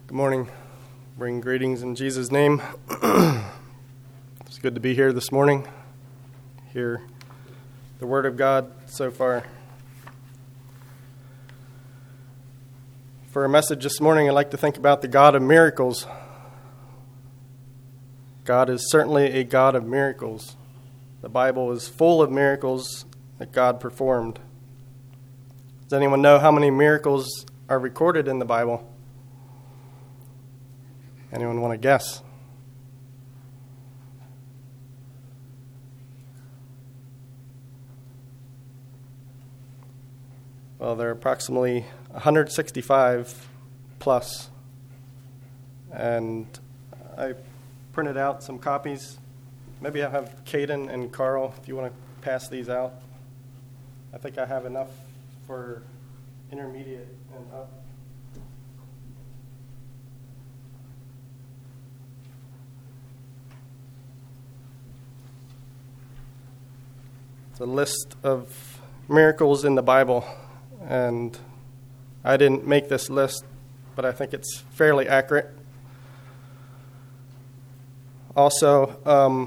Good morning. Bring greetings in Jesus' name. It's good to be here this morning. Hear the Word of God so far. For a message this morning, I'd like to think about the God of miracles. God is certainly a God of miracles. The Bible is full of miracles that God performed. Does anyone know how many miracles are recorded in the Bible? Anyone want to guess? Well, there are approximately 165 plus. And I printed out some copies. Maybe I'll have Caden and Carl, if you want to pass these out. I think I have enough for intermediate and up. It's a list of miracles in the Bible, and I didn't make this list, but I think it's fairly accurate. Also,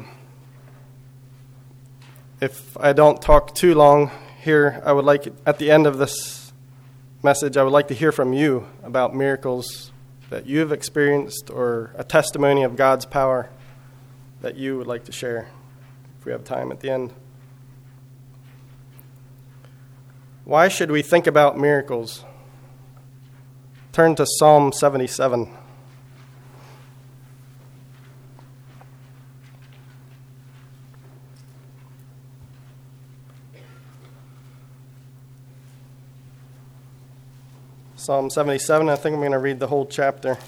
if I don't talk too long here, I would like, at the end of this message, I would like to hear from you about miracles that you have experienced or a testimony of God's power that you would like to share, if we have time at the end. Why should we think about miracles? Turn to Psalm 77. Psalm 77, I think I'm going to read the whole chapter.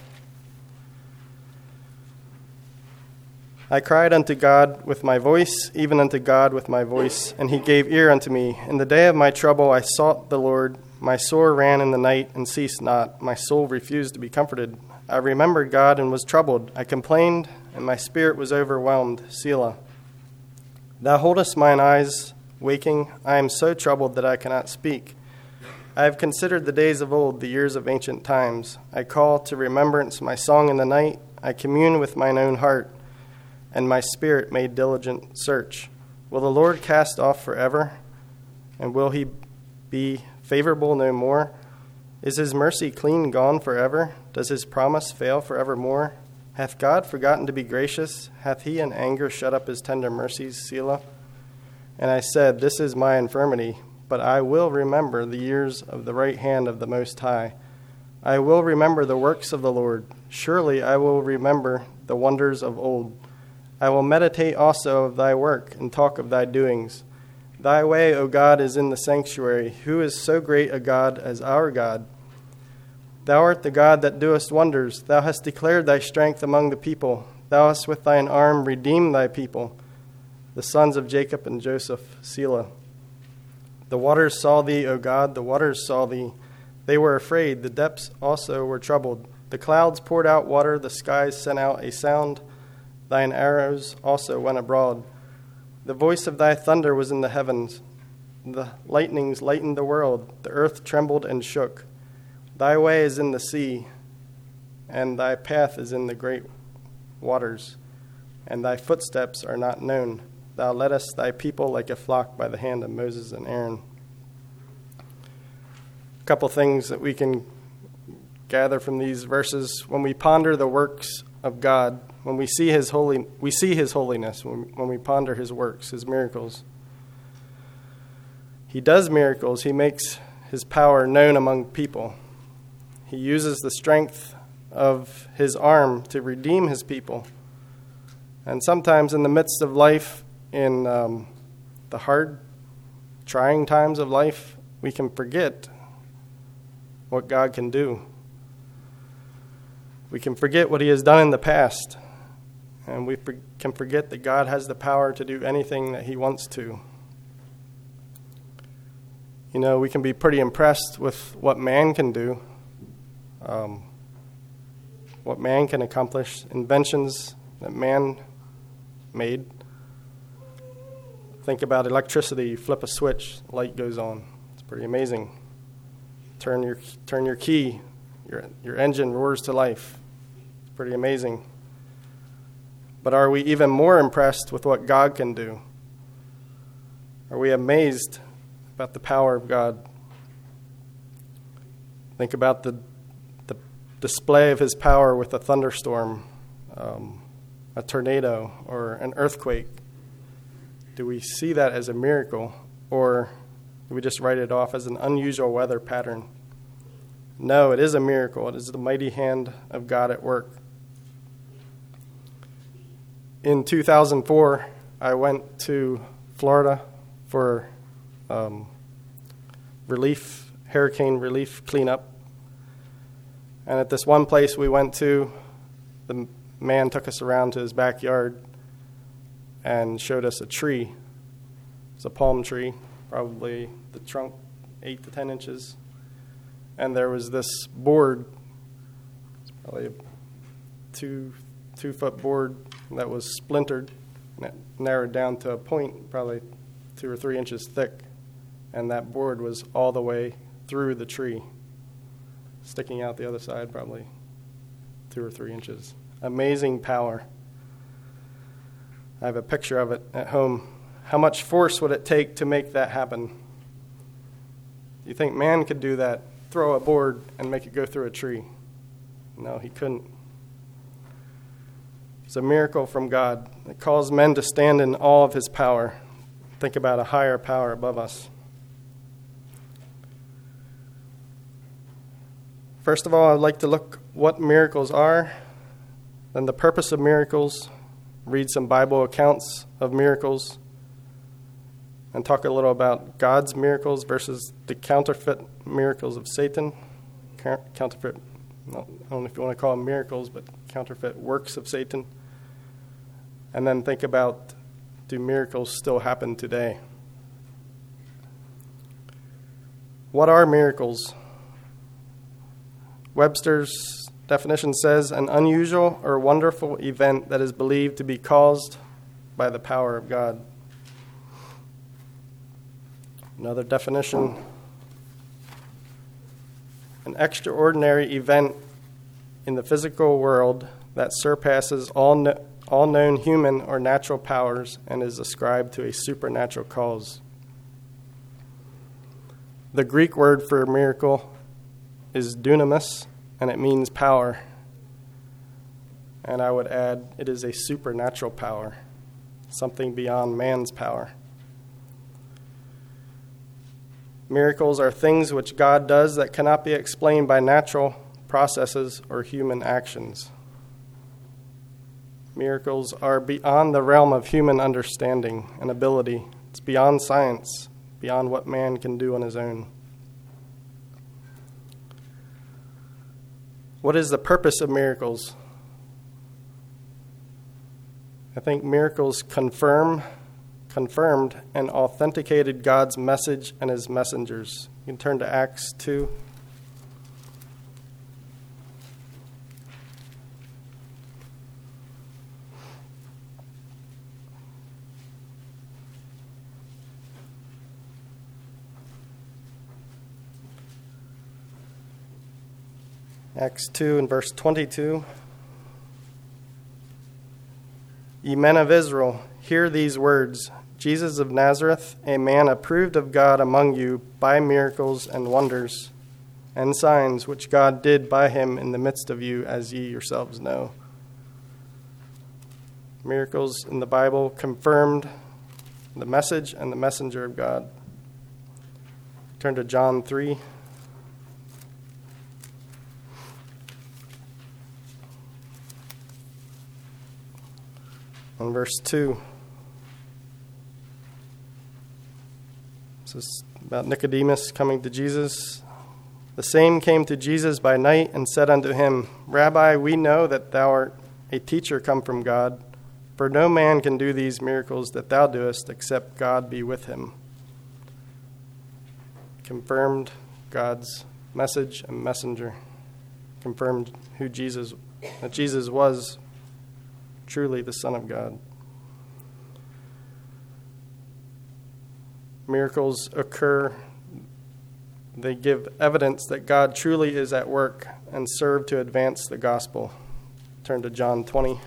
I cried unto God with my voice, even unto God with my voice, and he gave ear unto me. In the day of my trouble I sought the Lord. My sore ran in the night and ceased not. My soul refused to be comforted. I remembered God and was troubled. I complained, and my spirit was overwhelmed. Selah. Thou holdest mine eyes waking. I am so troubled that I cannot speak. I have considered the days of old, the years of ancient times. I call to remembrance my song in the night. I commune with mine own heart, and my spirit made diligent search. Will the Lord cast off forever? And will he be favorable no more? Is his mercy clean gone forever? Does his promise fail forevermore? Hath God forgotten to be gracious? Hath he in anger shut up his tender mercies? Selah. And I said, This is my infirmity, but I will remember the years of the right hand of the Most High. I will remember the works of the Lord. Surely I will remember the wonders of old. I will meditate also of thy work and talk of thy doings. Thy way, O God, is in the sanctuary. Who is so great a God as our God? Thou art the God that doest wonders. Thou hast declared thy strength among the people. Thou hast with thine arm redeemed thy people, the sons of Jacob and Joseph. Selah. The waters saw thee, O God, the waters saw thee. They were afraid. The depths also were troubled. The clouds poured out water. The skies sent out a sound. Thine arrows also went abroad. The voice of thy thunder was in the heavens. The lightnings lightened the world. The earth trembled and shook. Thy way is in the sea, and thy path is in the great waters, and thy footsteps are not known. Thou leddest thy people like a flock by the hand of Moses and Aaron. A couple things that we can gather from these verses. When we ponder the works of God, when we see his holiness, when we ponder his works, his miracles. He does miracles. He makes his power known among people. He uses the strength of his arm to redeem his people. And sometimes in the midst of life, in the hard, trying times of life, we can forget what God can do. We can forget what he has done in the past. And we can forget that God has the power to do anything that he wants to. You know, we can be pretty impressed with what man can do, what man can accomplish, inventions that man made. Think about electricity. You flip a switch, light goes on. It's pretty amazing. Turn your key, your engine roars to life. pretty amazing. But are we even more impressed with what God can do? Are we amazed about the power of God? Think about the display of his power with a thunderstorm, a tornado, or an earthquake. Do we see that as a miracle, or do we just write it off as an unusual weather pattern? No, it is a miracle. It is the mighty hand of God at work. In 2004, I went to Florida for hurricane relief cleanup. And at this one place we went to, the man took us around to his backyard and showed us a tree. It's a palm tree, probably the trunk 8 to 10 inches. And there was this board, it's probably a two-foot board that was splintered, and it narrowed down to a point probably 2 or 3 inches thick. And that board was all the way through the tree, sticking out the other side probably 2 or 3 inches. Amazing power. I have a picture of it at home. How much force would it take to make that happen? You think man could do that? Throw a board and make it go through a tree? No, he couldn't. It's a miracle from God that calls men to stand in awe of his power. Think about a higher power above us. First of all, I'd like to look what miracles are, then the purpose of miracles, read some Bible accounts of miracles, and talk a little about God's miracles versus the counterfeit miracles of Satan. Counterfeit, I don't know if you want to call them miracles, but counterfeit works of Satan. And then think about, do miracles still happen today? What are miracles? Webster's definition says, an unusual or wonderful event that is believed to be caused by the power of God. Another definition, an extraordinary event in the physical world that surpasses all known human or natural powers and is ascribed to a supernatural cause. The Greek word for miracle is dunamis, and it means power. And I would add, it is a supernatural power, something beyond man's power. Miracles are things which God does that cannot be explained by natural processes or human actions. Miracles are beyond the realm of human understanding and ability. It's beyond science, beyond what man can do on his own. What is the purpose of miracles? I think miracles confirmed and authenticated God's message and his messengers. You can turn to Acts 2. Acts 2 and verse 22. Ye men of Israel, hear these words. Jesus of Nazareth, a man approved of God among you by miracles and wonders and signs which God did by him in the midst of you, as ye yourselves know. Miracles in the Bible confirmed the message and the messenger of God. Turn to John 3. On verse 2. This is about Nicodemus coming to Jesus. The same came to Jesus by night and said unto him, Rabbi, we know that thou art a teacher come from God, for no man can do these miracles that thou doest, except God be with him. Confirmed God's message and messenger. Confirmed that Jesus was truly the Son of God. Miracles occur. They give evidence that God truly is at work and serve to advance the gospel. turn to John 20.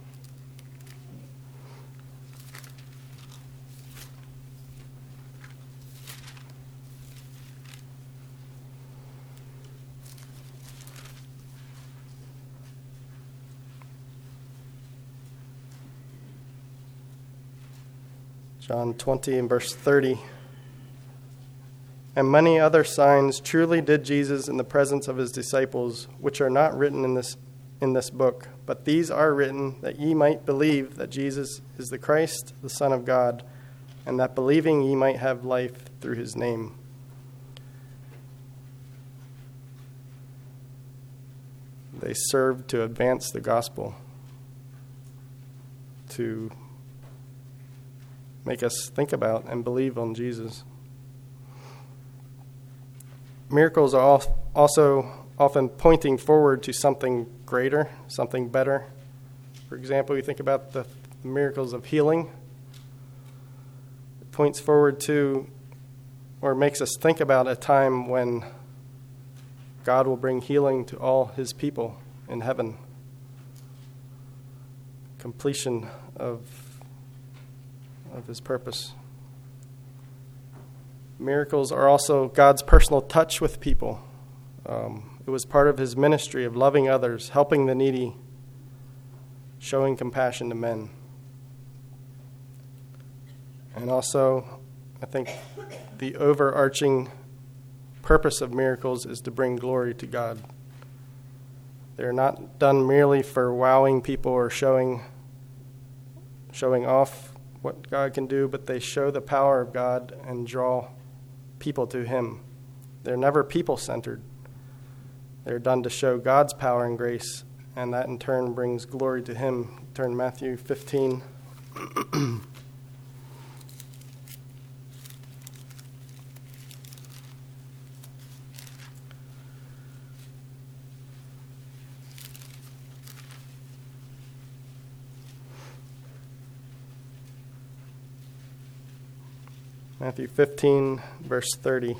John 20 and verse 30. And many other signs truly did Jesus in the presence of his disciples, which are not written in this book, but these are written that ye might believe that Jesus is the Christ, the Son of God, and that believing ye might have life through his name. They served to advance the gospel, to make us think about and believe on Jesus. Miracles are also often pointing forward to something greater, something better. For example, you think about the miracles of healing. It points forward to, or makes us think about a time when God will bring healing to all his people in heaven. Completion of his purpose. Miracles are also God's personal touch with people. It was part of his ministry of loving others, helping the needy, showing compassion to men. And also, I think the overarching purpose of miracles is to bring glory to God. They're not done merely for wowing people or showing off what God can do, but they show the power of God and draw people to him. They're never people-centered. They're done to show God's power and grace, and that in turn brings glory to him. Turn Matthew 15. Matthew 15, verse 30.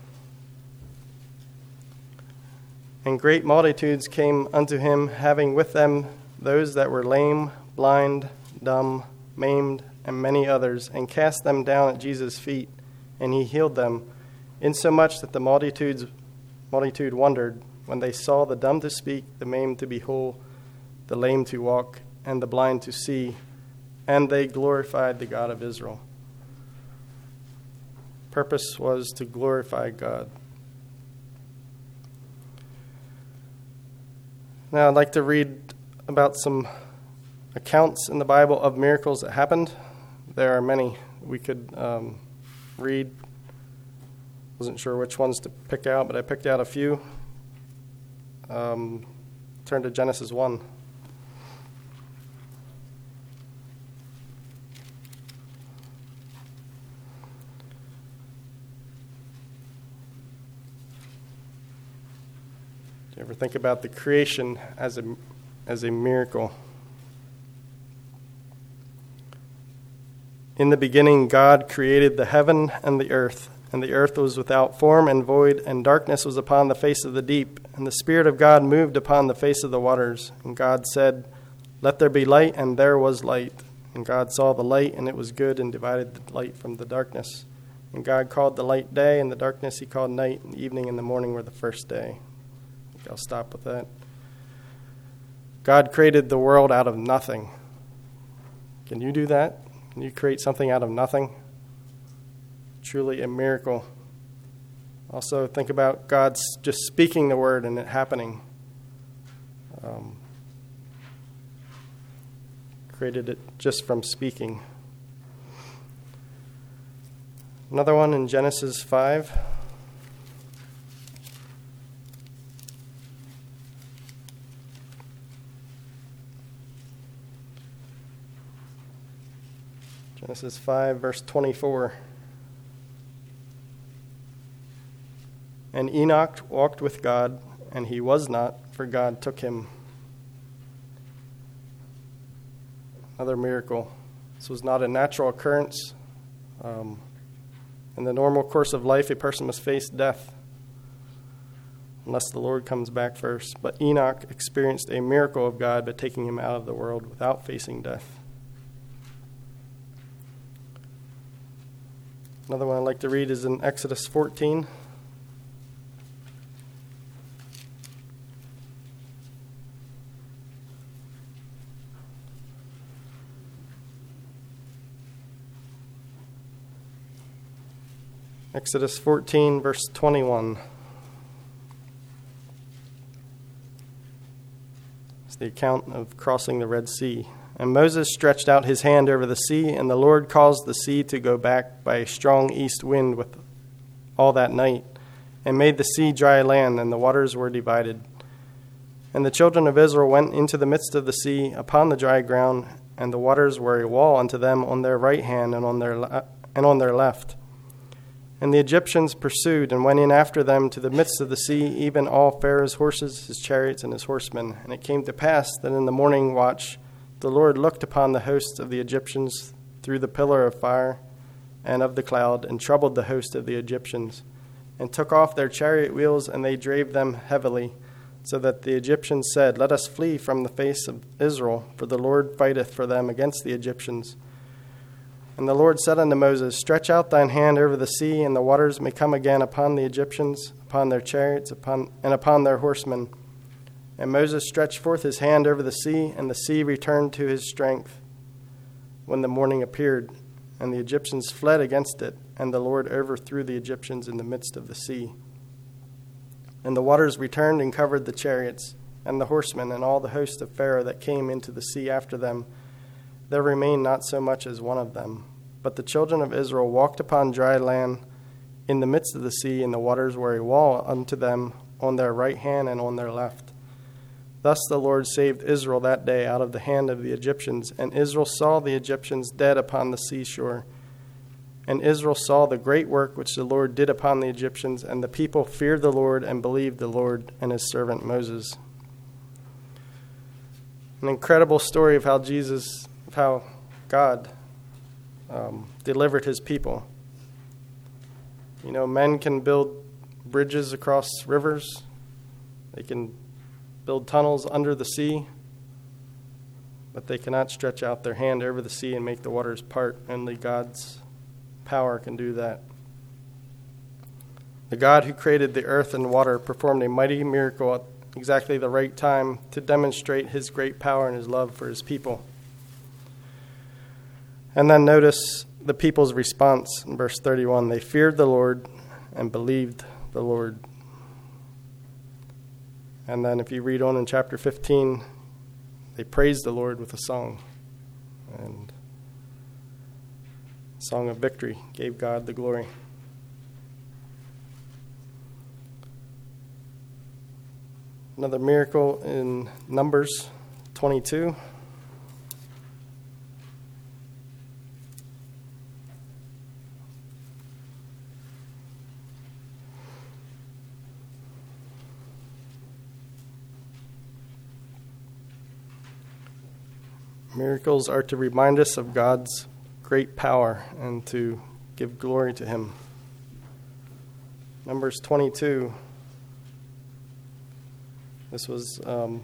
And great multitudes came unto him, having with them those that were lame, blind, dumb, maimed, and many others, and cast them down at Jesus' feet, and he healed them, insomuch that the multitude wondered when they saw the dumb to speak, the maimed to be whole, the lame to walk, and the blind to see, and they glorified the God of Israel. Purpose was to glorify God. Now I'd like to read about some accounts in the Bible of miracles that happened. There are many we could read. Wasn't sure which ones to pick out, but I picked out a few. Turn to Genesis 1. Do you ever think about the creation as a miracle? In the beginning, God created the heaven and the earth was without form and void, and darkness was upon the face of the deep, and the Spirit of God moved upon the face of the waters. And God said, Let there be light, and there was light. And God saw the light, and it was good, and divided the light from the darkness. And God called the light day, and the darkness he called night, and the evening and the morning were the first day. I'll stop with that. God created the world out of nothing. Can you do that? Can you create something out of nothing? Truly a miracle. Also, think about God just speaking the word and it happening. Created it just from speaking. Another one in Genesis 5. Genesis 5, verse 24. And Enoch walked with God, and he was not, for God took him. Another miracle. This was not a natural occurrence. In the normal course of life, a person must face death. unless the Lord comes back first. But Enoch experienced a miracle of God by taking him out of the world without facing death. Another one I'd like to read is in Exodus 14. Exodus 14, verse 21. It's the account of crossing the Red Sea. And Moses stretched out his hand over the sea, and the Lord caused the sea to go back by a strong east wind with all that night, and made the sea dry land, and the waters were divided. And the children of Israel went into the midst of the sea upon the dry ground, and the waters were a wall unto them on their right hand and on their left. And the Egyptians pursued and went in after them to the midst of the sea, even all Pharaoh's horses, his chariots, and his horsemen. And it came to pass that in the morning watch the Lord looked upon the hosts of the Egyptians through the pillar of fire and of the cloud, and troubled the host of the Egyptians, and took off their chariot wheels, and they drave them heavily, so that the Egyptians said, Let us flee from the face of Israel, for the Lord fighteth for them against the Egyptians. And the Lord said unto Moses, Stretch out thine hand over the sea, and the waters may come again upon the Egyptians, upon their chariots, and upon their horsemen. And Moses stretched forth his hand over the sea, and the sea returned to his strength when the morning appeared. And the Egyptians fled against it, and the Lord overthrew the Egyptians in the midst of the sea. And the waters returned and covered the chariots, and the horsemen, and all the host of Pharaoh that came into the sea after them. There remained not so much as one of them. But the children of Israel walked upon dry land in the midst of the sea, and the waters were a wall unto them on their right hand and on their left. Thus the Lord saved Israel that day out of the hand of the Egyptians, and Israel saw the Egyptians dead upon the seashore. And Israel saw the great work which the Lord did upon the Egyptians, and the people feared the Lord and believed the Lord and his servant Moses. An incredible story of how God delivered his people. You know, men can build bridges across rivers. They can build tunnels under the sea, but they cannot stretch out their hand over the sea and make the waters part. Only God's power can do that. The God who created the earth and water performed a mighty miracle at exactly the right time to demonstrate his great power and his love for his people. And then notice the people's response in verse 31. They feared the Lord and believed the Lord. And then if you read on in chapter 15, they praised the Lord with a song. And a song of victory gave God the glory. Another miracle in Numbers 22. Miracles are to remind us of God's great power and to give glory to him. Numbers 22. This was the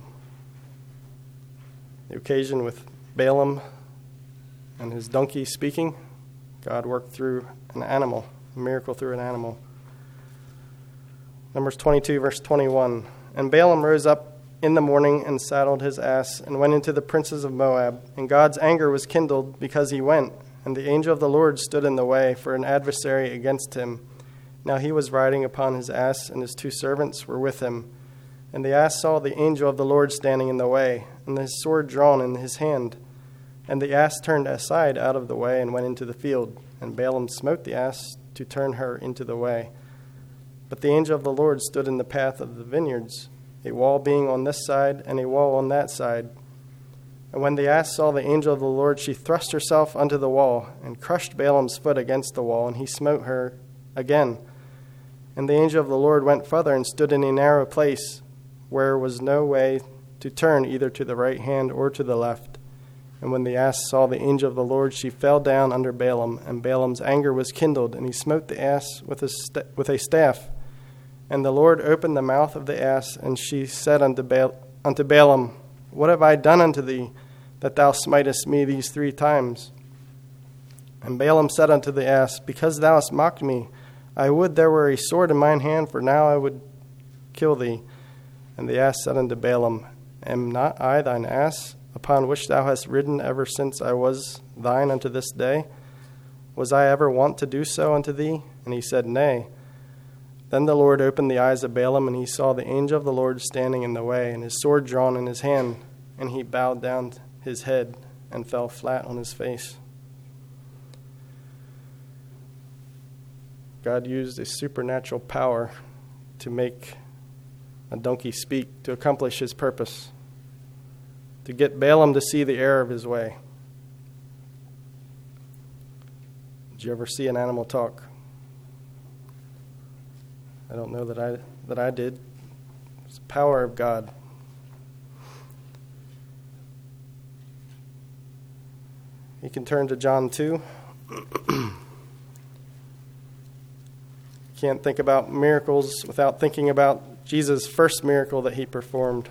occasion with Balaam and his donkey speaking. God worked through an animal, a miracle through an animal. Numbers 22, verse 21. And Balaam rose up in the morning and saddled his ass and went into the princes of Moab. And God's anger was kindled because he went. And the angel of the Lord stood in the way for an adversary against him. Now he was riding upon his ass, and his two servants were with him. And the ass saw the angel of the Lord standing in the way, and his sword drawn in his hand. And the ass turned aside out of the way and went into the field. And Balaam smote the ass to turn her into the way. But the angel of the Lord stood in the path of the vineyards, a wall being on this side and a wall on that side. And when the ass saw the angel of the Lord, she thrust herself unto the wall and crushed Balaam's foot against the wall, and he smote her again. And the angel of the Lord went further and stood in a narrow place where was no way to turn either to the right hand or to the left. And when the ass saw the angel of the Lord, she fell down under Balaam, and Balaam's anger was kindled, and he smote the ass with a staff. And the Lord opened the mouth of the ass, and she said unto Balaam, What have I done unto thee, that thou smitest me these 3 times? And Balaam said unto the ass, Because thou hast mocked me, I would there were a sword in mine hand, for now I would kill thee. And the ass said unto Balaam, Am not I thine ass, upon which thou hast ridden ever since I was thine unto this day? Was I ever wont to do so unto thee? And he said, Nay. Then the Lord opened the eyes of Balaam, and he saw the angel of the Lord standing in the way, and his sword drawn in his hand. And he bowed down his head and fell flat on his face. God used a supernatural power to make a donkey speak, to accomplish his purpose, to get Balaam to see the error of his way. Did you ever see an animal talk? I don't know that I did. It's the power of God. You can turn to John 2. Can't think about miracles without thinking about Jesus' first miracle that he performed.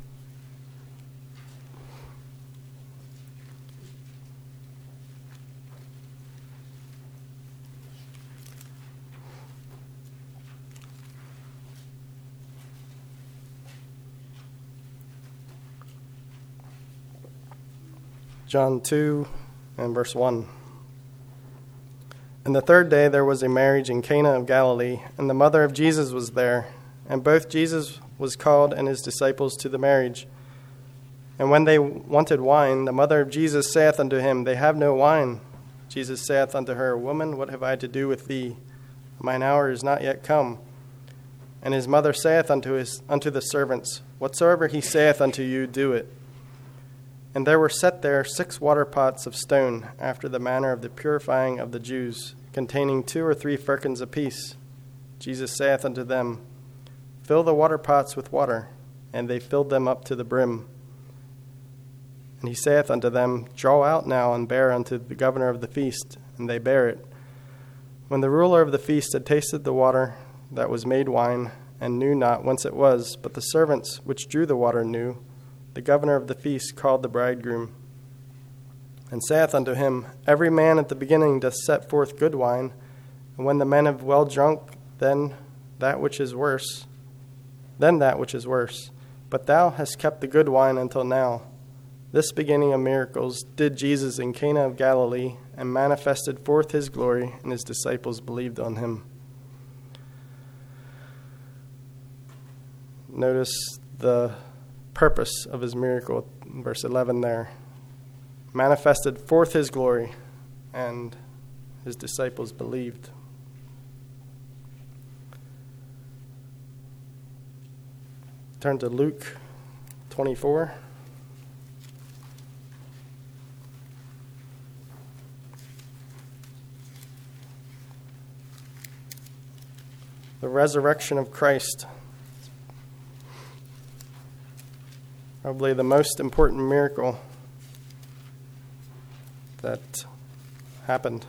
John 2 and verse 1. And the 3rd day there was a marriage in Cana of Galilee, and the mother of Jesus was there. And both Jesus was called and his disciples to the marriage. And when they wanted wine, the mother of Jesus saith unto him, They have no wine. Jesus saith unto her, Woman, what have I to do with thee? Mine hour is not yet come. And his mother saith unto the servants, Whatsoever he saith unto you, do it. And there were set there 6 water pots of stone, after the manner of the purifying of the Jews, containing 2 or 3 firkins apiece. Jesus saith unto them, Fill the water pots with water. And they filled them up to the brim. And he saith unto them, Draw out now and bear unto the governor of the feast. And they bare it. When the ruler of the feast had tasted the water that was made wine, and knew not whence it was, but the servants which drew the water knew, the governor of the feast called the bridegroom, and saith unto him, Every man at the beginning doth set forth good wine, and when the men have well drunk, then that which is worse. But thou hast kept the good wine until now. This beginning of miracles did Jesus in Cana of Galilee, and manifested forth his glory, and his disciples believed on him. Notice the purpose of his miracle, verse 11 there. Manifested forth his glory, and his disciples believed. Turn to Luke 24. The resurrection of Christ. Probably the most important miracle that happened.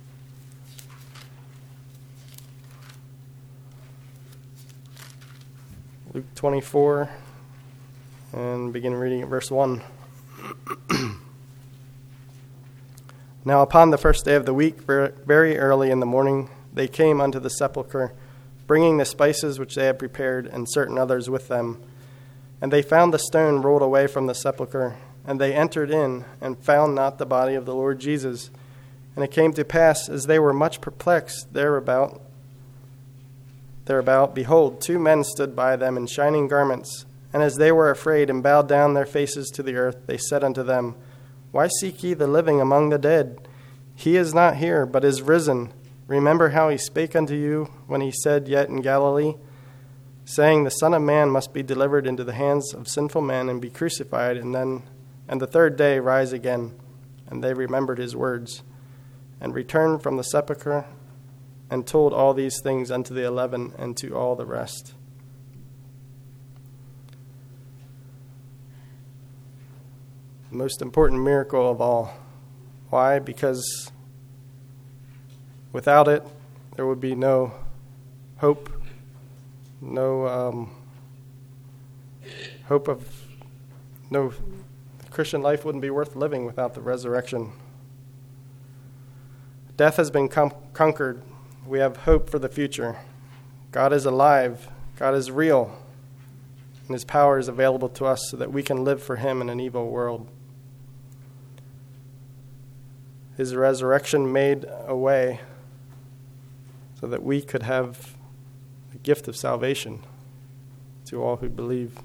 Luke 24, and begin reading at verse 1. Now upon the first day of the week, very early in the morning, they came unto the sepulchre, bringing the spices which they had prepared, and certain others with them. And they found the stone rolled away from the sepulchre. And they entered in, and found not the body of the Lord Jesus. And it came to pass, as they were much perplexed thereabout, behold, 2 men stood by them in shining garments. And as they were afraid, and bowed down their faces to the earth, they said unto them, Why seek ye the living among the dead? He is not here, but is risen. Remember how he spake unto you, when he said yet in Galilee, saying, The Son of Man must be delivered into the hands of sinful men, and be crucified, and the 3rd day rise again. And they remembered his words, and returned from the sepulchre, and told all these things unto the 11, and to all the rest. The most important miracle of all. Why? Because without it, there would be no hope, no hope of, no, the Christian life wouldn't be worth living without the resurrection. Death has been conquered. We have hope for the future. God is alive. God is real. And his power is available to us so that we can live for him in an evil world. His resurrection made a way so that we could have the gift of salvation to all who believe.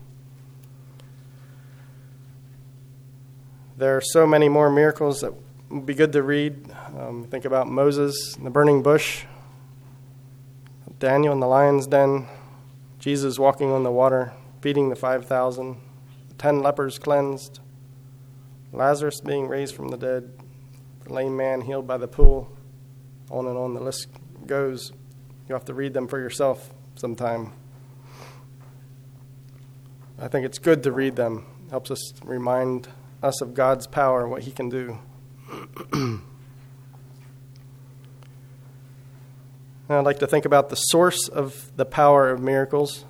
There are so many more miracles that would be good to read. Think about Moses in the burning bush, Daniel in the lion's den, Jesus walking on the water, feeding the 5,000, the 10 lepers cleansed, Lazarus being raised from the dead, the lame man healed by the pool. On and on the list goes. You have to read them for yourself sometime. I think it's good to read them. It helps us remind us of God's power and what he can do. And I'd like to think about the source of the power of miracles.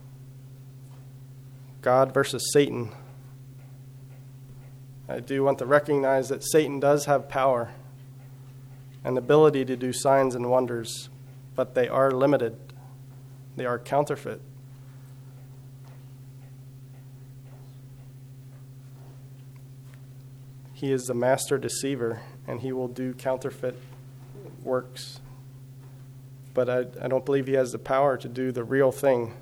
God versus Satan. I do want to recognize that Satan does have power and ability to do signs and wonders, but they are limited. They are counterfeit. He is the master deceiver, and he will do counterfeit works. But I don't believe he has the power to do the real thing.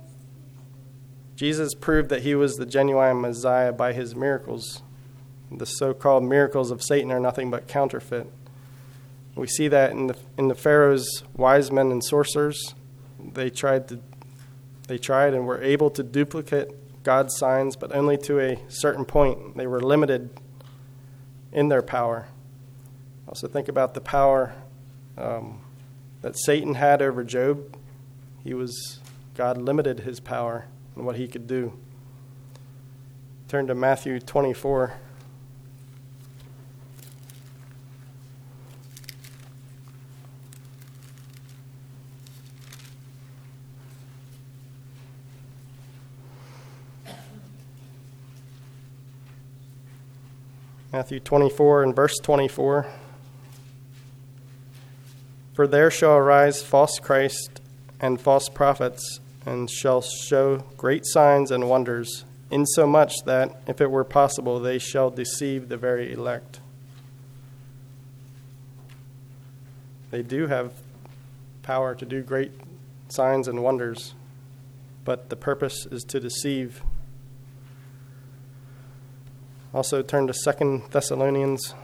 Jesus proved that he was the genuine Messiah by his miracles. The so-called miracles of Satan are nothing but counterfeit. We see that in the Pharaoh's wise men and sorcerers. They tried and were able to duplicate God's signs, but only to a certain point. They were limited in their power. Also think about the power that Satan had over Job. God limited his power and what he could do. Turn to Matthew 24. Matthew 24 and verse 24. For there shall arise false Christ and false prophets, and shall show great signs and wonders, insomuch that, if it were possible, they shall deceive the very elect. They do have power to do great signs and wonders, but the purpose is to deceive. Also turn to 2 Thessalonians.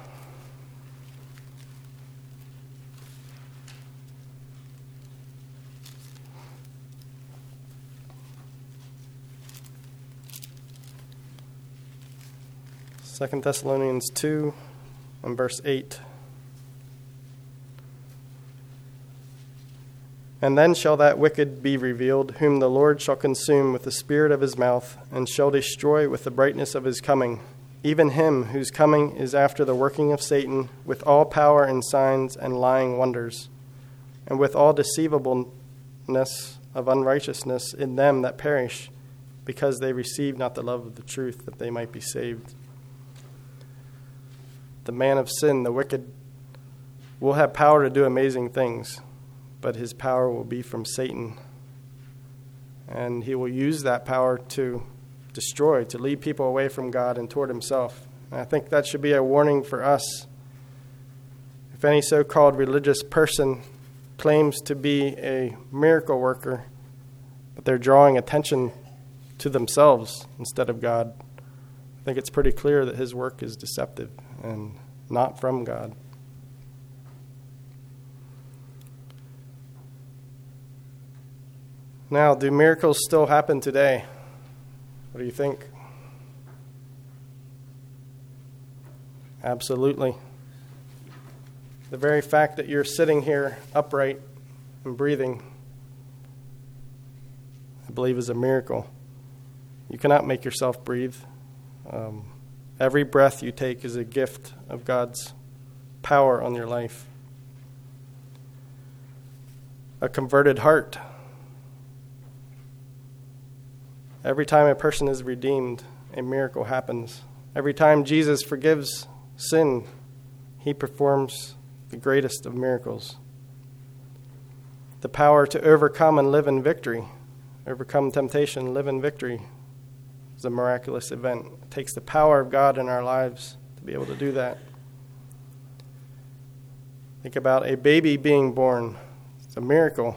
Second Thessalonians 2 and verse 8. And then shall that wicked be revealed, whom the Lord shall consume with the spirit of his mouth, and shall destroy with the brightness of his coming, even him whose coming is after the working of Satan, with all power and signs and lying wonders, and with all deceivableness of unrighteousness in them that perish, because they receive not the love of the truth, that they might be saved. The man of sin, the wicked, will have power to do amazing things, but his power will be from Satan. And he will use that power to destroy, to lead people away from God and toward himself. And I think that should be a warning for us. If any so-called religious person claims to be a miracle worker, but they're drawing attention to themselves instead of God, I think it's pretty clear that his work is deceptive and not from God. Now, do miracles still happen today? What do you think? Absolutely. The very fact that you're sitting here upright and breathing, I believe, is a miracle. You cannot make yourself breathe. Every breath you take is a gift of God's power on your life. A converted heart Every time a person is redeemed, a miracle happens. Every time Jesus forgives sin, he performs the greatest of miracles. The power to overcome and live in victory, overcome temptation, live in victory, is a miraculous event. It takes the power of God in our lives to be able to do that. Think about a baby being born. It's a miracle.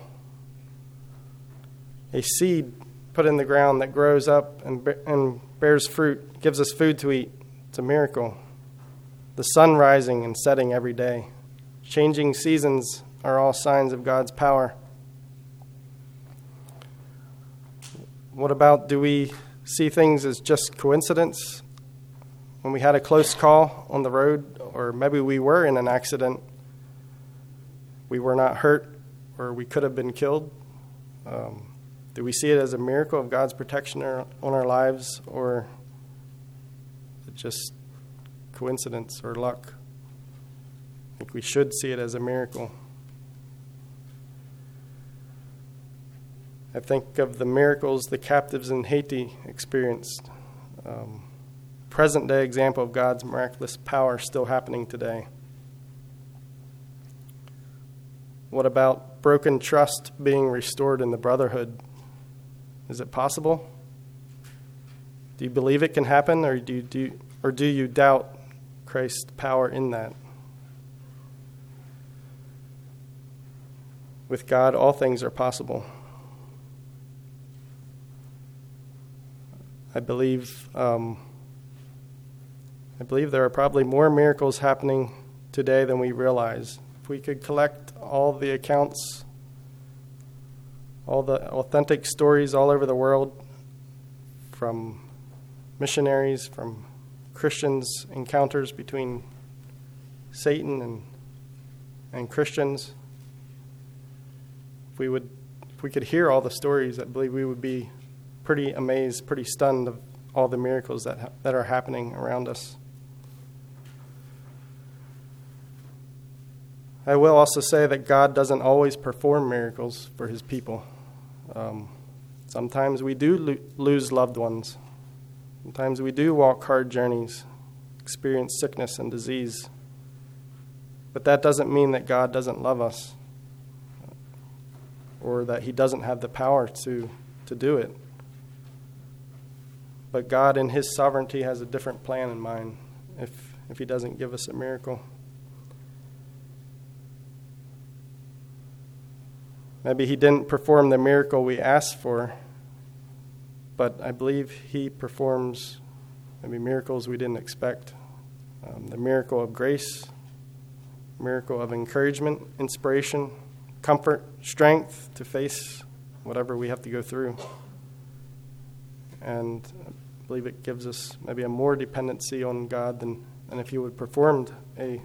A seed put in the ground that grows up and bears fruit, gives us food to eat. It's a miracle. The sun rising and setting every day. Changing seasons are all signs of God's power. What about, do we see things as just coincidence? When we had a close call on the road, or maybe we were in an accident, we were not hurt, or we could have been killed. Do we see it as a miracle of God's protection on our lives, or just coincidence or luck? I think we should see it as a miracle. I think of the miracles the captives in Haiti experienced. Present-day example of God's miraculous power still happening today. What about broken trust being restored in the brotherhood? Is it possible? Do you believe it can happen, or do you doubt Christ's power in that? With God, all things are possible. I believe there are probably more miracles happening today than we realize. If we could collect all the accounts, all the authentic stories all over the world, from missionaries, from Christians' encounters between Satan and Christians, if we could hear all the stories, I believe we would be pretty amazed, pretty stunned of all the miracles that are happening around us. I will also say that God doesn't always perform miracles for his people. Sometimes we do lose loved ones. Sometimes we do walk hard journeys, experience sickness and disease. But that doesn't mean that God doesn't love us, or that he doesn't have the power to do it. But God, in his sovereignty, has a different plan in mind if he doesn't give us a miracle. Maybe he didn't perform the miracle we asked for, but I believe he performs maybe miracles we didn't expect. The miracle of grace, miracle of encouragement, inspiration, comfort, strength to face whatever we have to go through. And I believe it gives us maybe a more dependency on God than if he would have performed a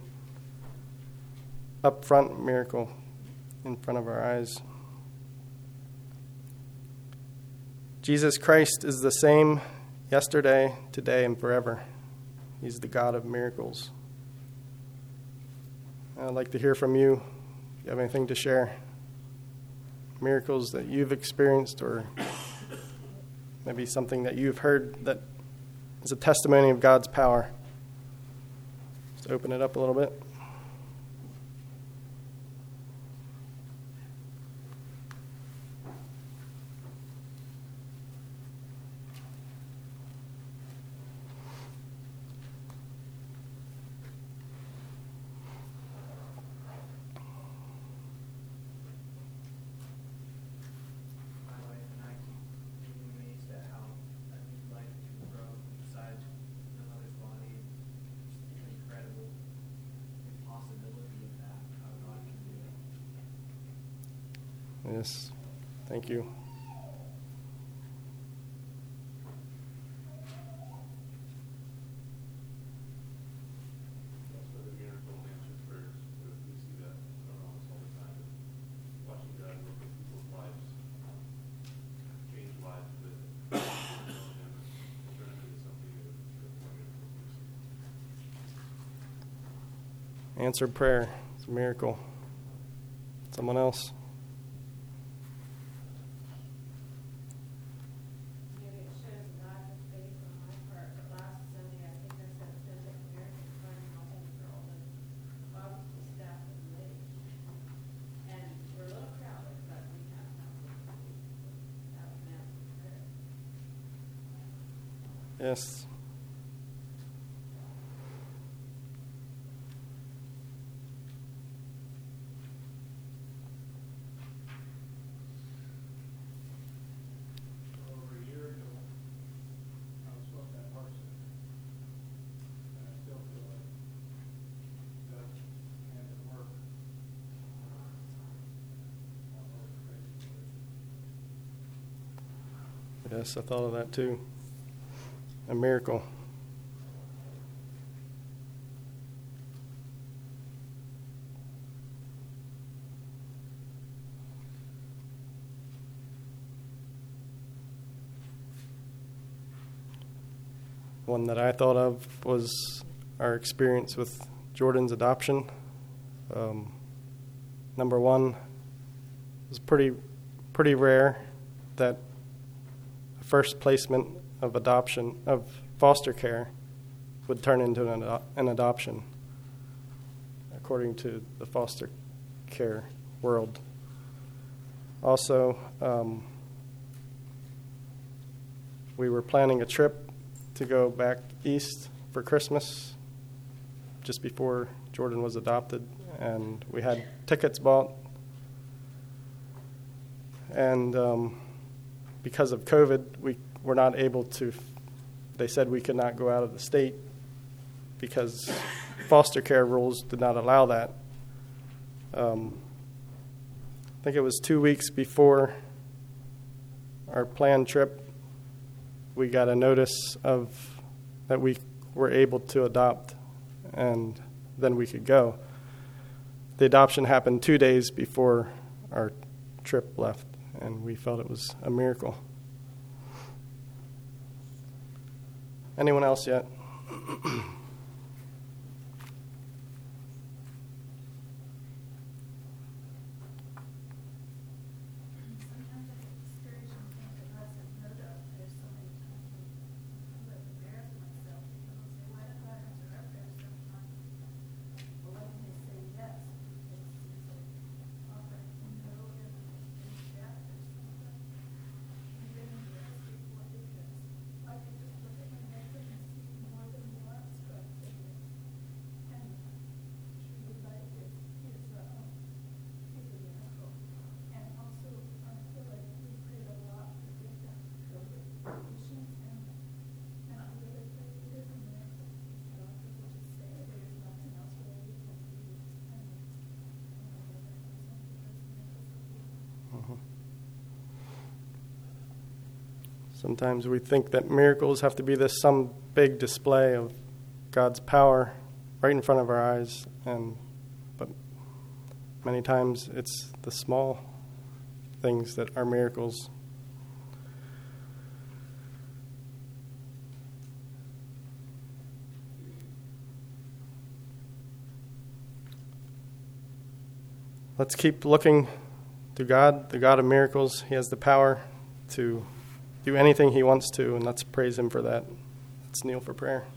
upfront miracle in front of our eyes. Jesus Christ is the same yesterday, today, and forever. He's the God of miracles. I'd like to hear from you. If you have anything to share, miracles that you've experienced, or maybe something that you've heard that is a testimony of God's power. Just open it up a little bit. Yes, thank you. That's where the miracle and answered prayers. We see that around us all the time. Watching God work in people's lives, change lives that turn into something good. Answered prayer. It's a miracle. Someone else? Yes. Over a year ago, I was supposed to have heart surgery, and I still feel like God's hand at work. Yes, I thought of that too. A miracle. One that I thought of was our experience with Jordan's adoption. Number one, it was pretty rare that the first placement of adoption, of foster care, would turn into an adoption, according to the foster care world. Also, we were planning a trip to go back east for Christmas just before Jordan was adopted, and we had tickets bought. And because of COVID, we were not able to, they said we could not go out of the state because foster care rules did not allow that. I think it was 2 weeks before our planned trip, we got a notice of that we were able to adopt, and then we could go. The adoption happened 2 days before our trip left, and we felt it was a miracle. Anyone else yet? Sometimes we think that miracles have to be this some big display of God's power right in front of our eyes, but many times it's the small things that are miracles. Let's keep looking to God, the God of miracles. He has the power to do anything he wants to, and let's praise him for that. Let's kneel for prayer.